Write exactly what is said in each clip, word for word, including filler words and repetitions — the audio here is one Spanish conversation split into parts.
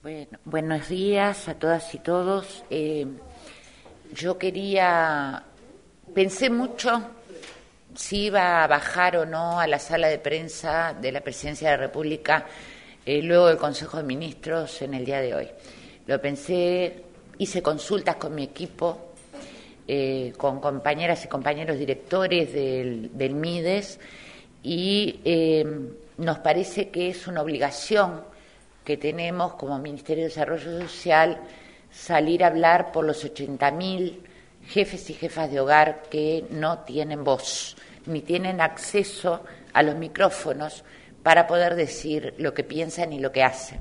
Bueno, buenos días a todas y todos. Eh, yo quería, pensé mucho si iba a bajar o no a la sala de prensa de la Presidencia de la República eh, luego del Consejo de Ministros en el día de hoy. Lo pensé, hice consultas con mi equipo, eh, con compañeras y compañeros directores del, del MIDES y eh, nos parece que es una obligación que tenemos como Ministerio de Desarrollo Social salir a hablar por los ochenta mil jefes y jefas de hogar que no tienen voz, ni tienen acceso a los micrófonos para poder decir lo que piensan y lo que hacen.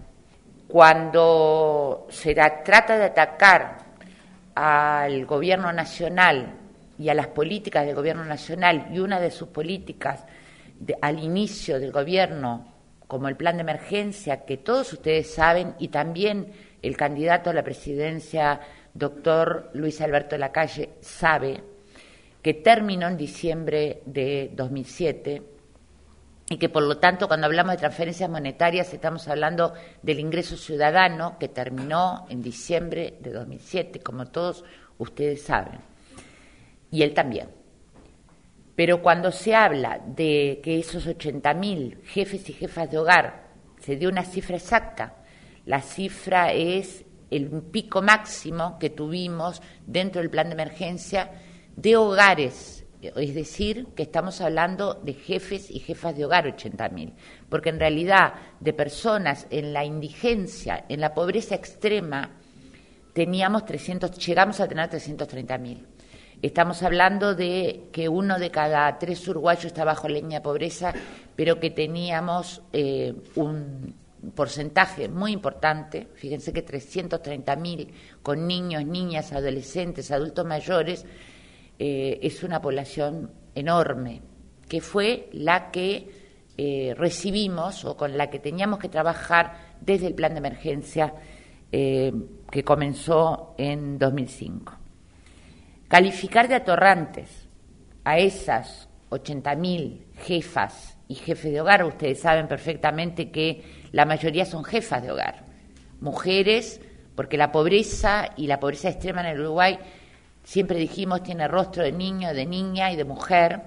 Cuando se da, trata de atacar al Gobierno Nacional y a las políticas del Gobierno Nacional, y una de sus políticas de, al inicio del Gobierno, como el plan de emergencia, que todos ustedes saben, y también el candidato a la presidencia, doctor Luis Alberto Lacalle, sabe que terminó en diciembre de dos mil siete y que, por lo tanto, cuando hablamos de transferencias monetarias estamos hablando del ingreso ciudadano que terminó en diciembre de dos mil siete, como todos ustedes saben, y él también. Pero cuando se habla de que esos ochenta mil jefes y jefas de hogar, se dio una cifra exacta, la cifra es el pico máximo que tuvimos dentro del plan de emergencia de hogares, es decir, que estamos hablando de jefes y jefas de hogar, ochenta mil, porque en realidad de personas en la indigencia, en la pobreza extrema, teníamos trescientos, llegamos a tener trescientos treinta mil. Estamos hablando de que uno de cada tres uruguayos está bajo la línea de pobreza, pero que teníamos eh, un porcentaje muy importante, fíjense que trescientos treinta mil con niños, niñas, adolescentes, adultos mayores, eh, es una población enorme, que fue la que eh, recibimos o con la que teníamos que trabajar desde el plan de emergencia eh, que comenzó en dos mil cinco. Calificar de atorrantes a esas ochenta mil jefas y jefes de hogar, ustedes saben perfectamente que la mayoría son jefas de hogar, mujeres, porque la pobreza y la pobreza extrema en el Uruguay, siempre dijimos, tiene rostro de niño, de niña y de mujer,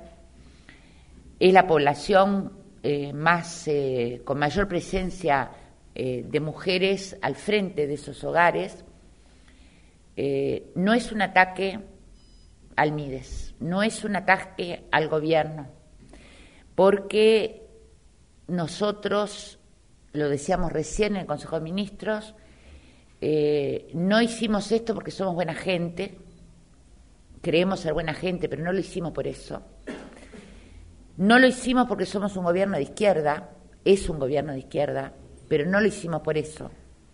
es la población eh, más eh, con mayor presencia eh, de mujeres al frente de esos hogares. Eh, no es un ataque al MIDES, no es un ataque al gobierno, porque nosotros, lo decíamos recién en el Consejo de Ministros, eh, no hicimos esto porque somos buena gente, creemos ser buena gente, pero no lo hicimos por eso. No lo hicimos porque somos un gobierno de izquierda, es un gobierno de izquierda, pero no lo hicimos por eso.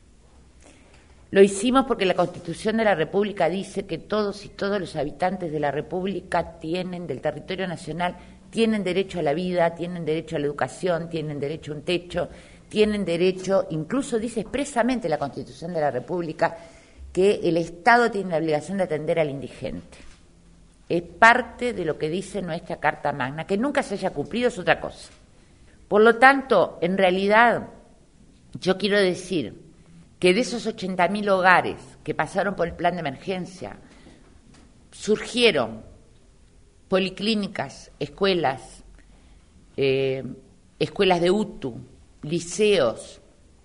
Lo hicimos porque la Constitución de la República dice que todos y todos los habitantes de la República tienen, del territorio nacional, tienen derecho a la vida, tienen derecho a la educación, tienen derecho a un techo, tienen derecho, incluso dice expresamente la Constitución de la República, que el Estado tiene la obligación de atender al indigente. Es parte de lo que dice nuestra Carta Magna. Que nunca se haya cumplido es otra cosa. Por lo tanto, en realidad, yo quiero decir que de esos ochenta mil hogares que pasaron por el plan de emergencia, surgieron policlínicas, escuelas, eh, escuelas de U T U, liceos,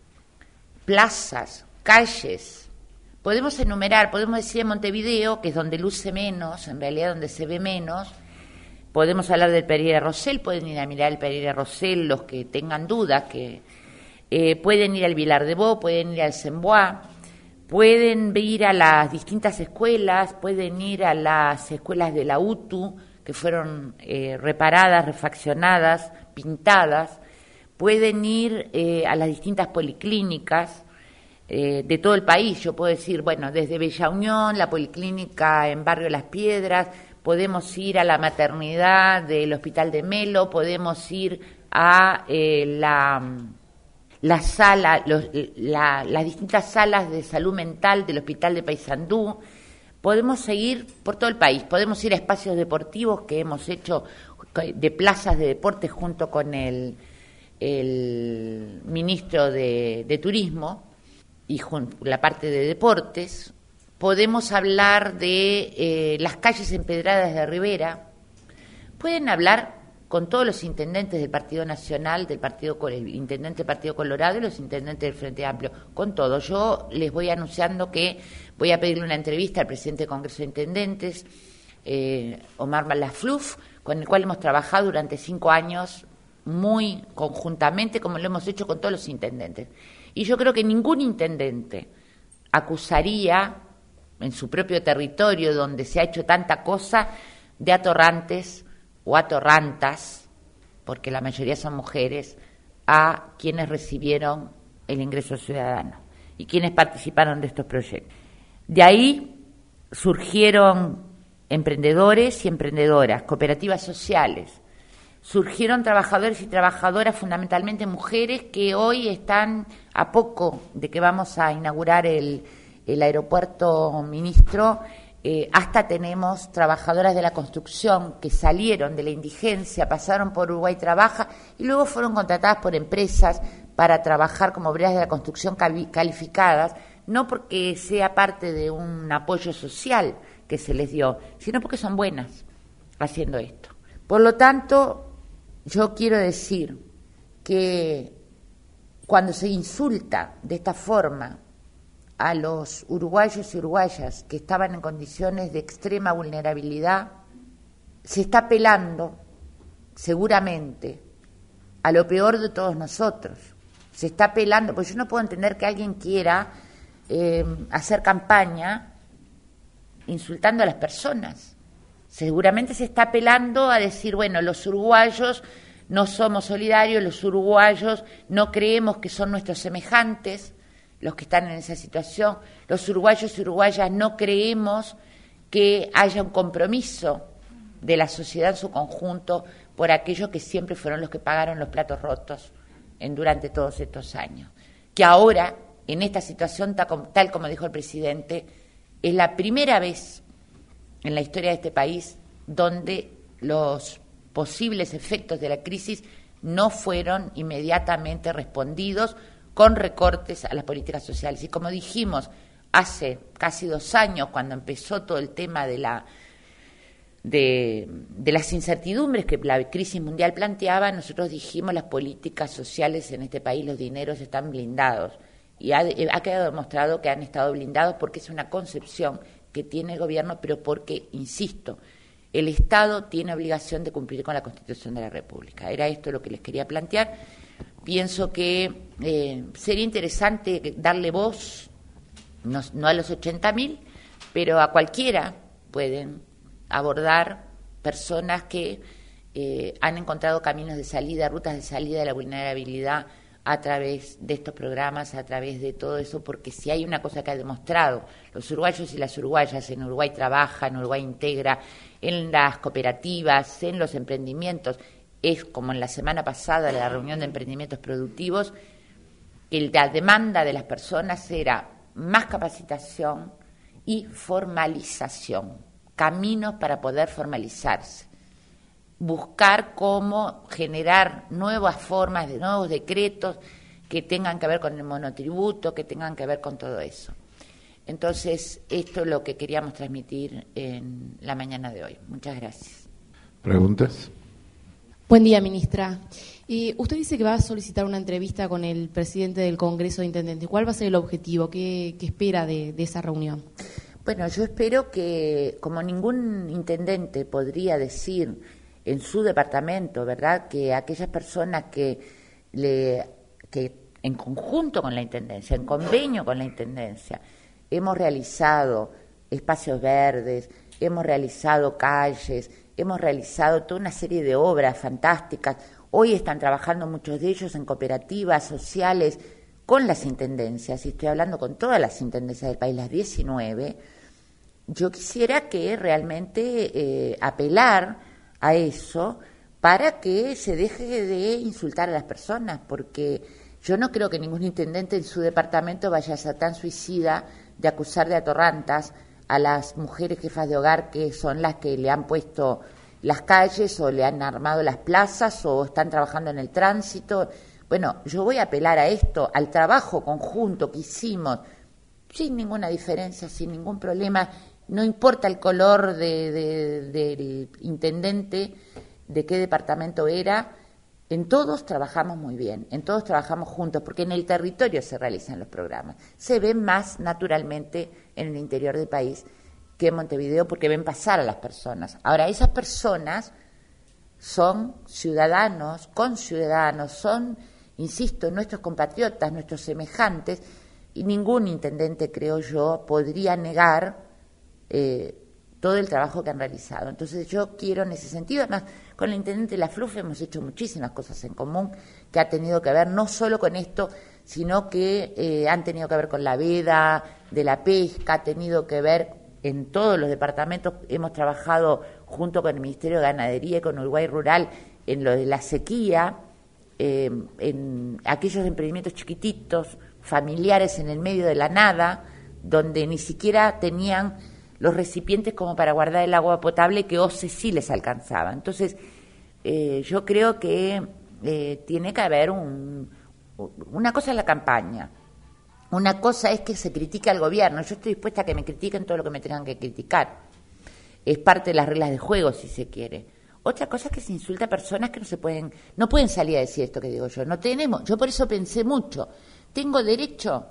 plazas, calles. Podemos enumerar, podemos decir en Montevideo, que es donde luce menos, en realidad donde se ve menos. Podemos hablar del Pereira Rosell, pueden ir a mirar el Pereira Rosell los que tengan dudas, que Eh, pueden ir al Vilar de Bo, pueden ir al Sembois, pueden ir a las distintas escuelas, pueden ir a las escuelas de la U T U, que fueron eh, reparadas, refaccionadas, pintadas, pueden ir eh, a las distintas policlínicas eh, de todo el país. Yo puedo decir, bueno, desde Bella Unión, la policlínica en Barrio Las Piedras, podemos ir a la maternidad del Hospital de Melo, podemos ir a eh, la... la sala, los, la, las distintas salas de salud mental del Hospital de Paysandú. Podemos seguir por todo el país, podemos ir a espacios deportivos que hemos hecho de plazas de deporte junto con el, el ministro de, de Turismo, y la parte de deportes, podemos hablar de eh, las calles empedradas de Rivera, pueden hablar con todos los intendentes del Partido Nacional, del partido el intendente del Partido Colorado y los intendentes del Frente Amplio, con todos. Yo les voy anunciando que voy a pedirle una entrevista al presidente del Congreso de Intendentes, eh, Omar Malafluf, con el cual hemos trabajado durante cinco años muy conjuntamente, como lo hemos hecho con todos los intendentes. Y yo creo que ningún intendente acusaría en su propio territorio, donde se ha hecho tanta cosa, de atorrantes o atorrantas, porque la mayoría son mujeres, a quienes recibieron el ingreso ciudadano y quienes participaron de estos proyectos. De ahí surgieron emprendedores y emprendedoras, cooperativas sociales, surgieron trabajadores y trabajadoras, fundamentalmente mujeres, que hoy están a poco de que vamos a inaugurar el, el aeropuerto Ministro. Eh, hasta tenemos trabajadoras de la construcción que salieron de la indigencia, pasaron por Uruguay Trabaja y luego fueron contratadas por empresas para trabajar como obreras de la construcción calificadas, no porque sea parte de un apoyo social que se les dio, sino porque son buenas haciendo esto. Por lo tanto, yo quiero decir que cuando se insulta de esta forma a los uruguayos y uruguayas que estaban en condiciones de extrema vulnerabilidad, se está apelando seguramente a lo peor de todos nosotros. Se está apelando, porque yo no puedo entender que alguien quiera eh, hacer campaña insultando a las personas. Seguramente se está apelando a decir, bueno, los uruguayos no somos solidarios, los uruguayos no creemos que son nuestros semejantes, los que están en esa situación, los uruguayos y uruguayas no creemos que haya un compromiso de la sociedad en su conjunto por aquellos que siempre fueron los que pagaron los platos rotos en, durante todos estos años. Que ahora, en esta situación, tal como dijo el presidente, es la primera vez en la historia de este país donde los posibles efectos de la crisis no fueron inmediatamente respondidos con recortes a las políticas sociales. Y como dijimos hace casi dos años, cuando empezó todo el tema de la de, de las incertidumbres que la crisis mundial planteaba, nosotros dijimos las políticas sociales en este país, los dineros están blindados. Y ha, ha quedado demostrado que han estado blindados porque es una concepción que tiene el gobierno, pero porque, insisto, el Estado tiene obligación de cumplir con la Constitución de la República. Era esto lo que les quería plantear. Pienso que eh, sería interesante darle voz, no, no a los ochenta mil, pero a cualquiera pueden abordar personas que eh, han encontrado caminos de salida, rutas de salida de la vulnerabilidad a través de estos programas, a través de todo eso, porque si hay una cosa que ha demostrado, los uruguayos y las uruguayas en Uruguay Trabaja, en Uruguay Integra, en las cooperativas, en los emprendimientos, es como en la semana pasada, la reunión de emprendimientos productivos, el, la demanda de las personas era más capacitación y formalización, caminos para poder formalizarse, buscar cómo generar nuevas formas, de nuevos decretos que tengan que ver con el monotributo, que tengan que ver con todo eso. Entonces, esto es lo que queríamos transmitir en la mañana de hoy. Muchas gracias. ¿Preguntas? Buen día, ministra. Eh, usted dice que va a solicitar una entrevista con el presidente del Congreso de Intendentes. ¿Cuál va a ser el objetivo? ¿Qué, qué espera de, de esa reunión? Bueno, yo espero que, como ningún intendente podría decir en su departamento, ¿verdad?, que aquellas personas que, le, que en conjunto con la Intendencia, en convenio con la Intendencia, hemos realizado espacios verdes, hemos realizado calles, hemos realizado toda una serie de obras fantásticas. Hoy están trabajando muchos de ellos en cooperativas sociales con las intendencias, y estoy hablando con todas las intendencias del país, las diecinueve. Yo quisiera que realmente eh, apelar a eso para que se deje de insultar a las personas, porque yo no creo que ningún intendente en su departamento vaya a ser tan suicida de acusar de atorrantas a las mujeres jefas de hogar, que son las que le han puesto las calles o le han armado las plazas o están trabajando en el tránsito, Bueno, yo voy a apelar a esto, al trabajo conjunto que hicimos, sin ninguna diferencia, sin ningún problema, no importa el color de, de, del intendente, de qué departamento era, en todos trabajamos muy bien, en todos trabajamos juntos, porque en el territorio se realizan los programas. Se ven más naturalmente en el interior del país que en Montevideo, porque ven pasar a las personas. Ahora, esas personas son ciudadanos, conciudadanos, son, insisto, nuestros compatriotas, nuestros semejantes, y ningún intendente, creo yo, podría negar eh, todo el trabajo que han realizado. Entonces yo quiero en ese sentido, además con el intendente de la F L U F hemos hecho muchísimas cosas en común que ha tenido que ver no solo con esto, sino que eh, han tenido que ver con la veda, de la pesca, ha tenido que ver en todos los departamentos, hemos trabajado junto con el Ministerio de Ganadería y con Uruguay Rural en lo de la sequía, eh, en aquellos emprendimientos chiquititos, familiares en el medio de la nada, donde ni siquiera tenían los recipientes como para guardar el agua potable que O C E sí les alcanzaba. Entonces, eh, yo creo que eh, tiene que haber un, una cosa en la campaña. Una cosa es que se critique al gobierno. Yo estoy dispuesta a que me critiquen todo lo que me tengan que criticar. Es parte de las reglas de juego, si se quiere. Otra cosa es que se insulta a personas que no se pueden, no pueden salir a decir esto que digo yo. No tenemos, yo por eso pensé mucho. ¿Tengo derecho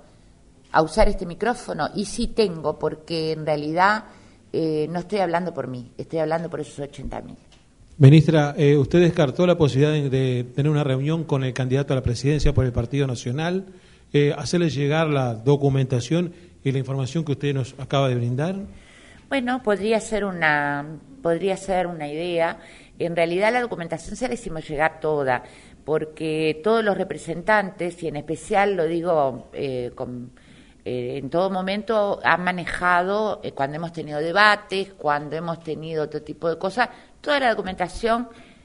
a usar este micrófono? Y sí tengo, porque en realidad eh, no estoy hablando por mí, estoy hablando por esos ochenta mil. Ministra, eh, usted descartó la posibilidad de, de tener una reunión con el candidato a la presidencia por el Partido Nacional, eh, hacerle llegar la documentación y la información que usted nos acaba de brindar. Bueno, podría ser una, podría ser una idea. En realidad la documentación se la hicimos llegar toda, porque todos los representantes, y en especial lo digo eh, con, eh, en todo momento, han manejado, eh, cuando hemos tenido debates, cuando hemos tenido otro tipo de cosas, toda la documentación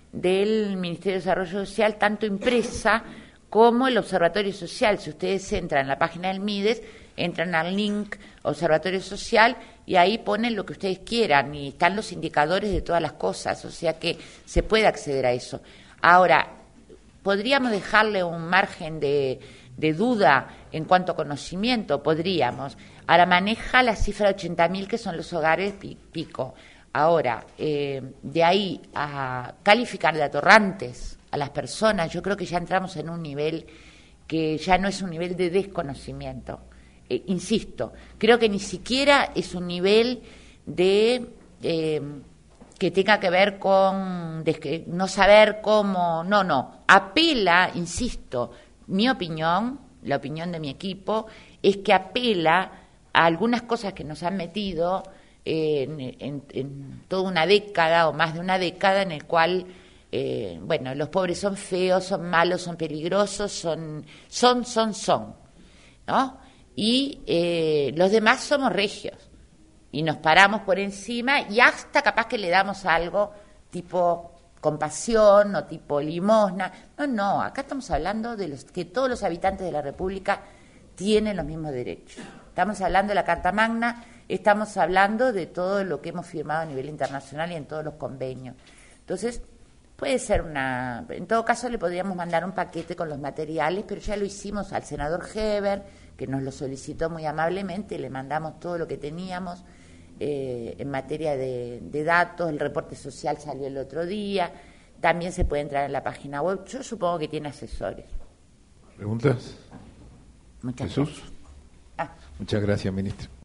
del Ministerio de Desarrollo Social, tanto impresa como el Observatorio Social. Si ustedes entran en la página del MIDES, entran al link Observatorio Social y ahí ponen lo que ustedes quieran y están los indicadores de todas las cosas, o sea que se puede acceder a eso. Ahora, ¿podríamos dejarle un margen de, de duda en cuanto a conocimiento? Podríamos. Ahora, maneja la cifra de ochenta mil que son los hogares pico. Ahora, eh, de ahí a calificar de atorrantes a las personas, yo creo que ya entramos en un nivel que ya no es un nivel de desconocimiento. Eh, insisto, creo que ni siquiera es un nivel de eh, que tenga que ver con de que no saber cómo, no, no, apela, insisto, mi opinión, la opinión de mi equipo, es que apela a algunas cosas que nos han metido eh, en, en, en toda una década o más de una década en el cual eh, bueno, los pobres son feos, son malos, son peligrosos, son, son, son, son, ¿no? Y eh, los demás somos regios y nos paramos por encima y hasta capaz que le damos algo tipo compasión o tipo limosna. No, no, acá estamos hablando de los que todos los habitantes de la República tienen los mismos derechos. Estamos hablando de la Carta Magna, estamos hablando de todo lo que hemos firmado a nivel internacional y en todos los convenios. Entonces, puede ser una... En todo caso, le podríamos mandar un paquete con los materiales, pero ya lo hicimos al senador Heber, que nos lo solicitó muy amablemente, le mandamos todo lo que teníamos eh, en materia de, de datos, el reporte social salió el otro día, también se puede entrar en la página web, yo supongo que tiene asesores. ¿Preguntas? Muchas Jesús. gracias. Ah. Muchas gracias, ministra.